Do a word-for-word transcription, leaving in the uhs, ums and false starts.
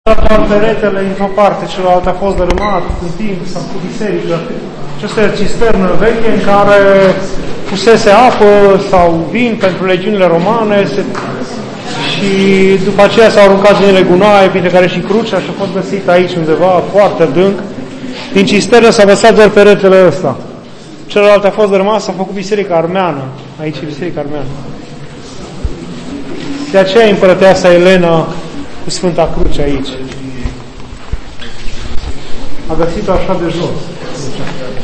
doar peretele într-o parte, celălalt a fost dărâmat în timp, s-a făcut biserică. Aceasta e o cisternă veche în care pusese apă sau vin pentru legiunile romane se... și după aceea s-au aruncat unele gunoaie, printre care și crucea, și a fost găsită aici undeva, foarte adânc. Din cisternă s-a lăsat doar peretele ăsta. Celălalt a fost dărâmat, s-a făcut biserica armeană. Aici e biserica armeană. De aceea împărăteasa Elena cu Sfânta Cruce aici. A găsit-o așa de jos.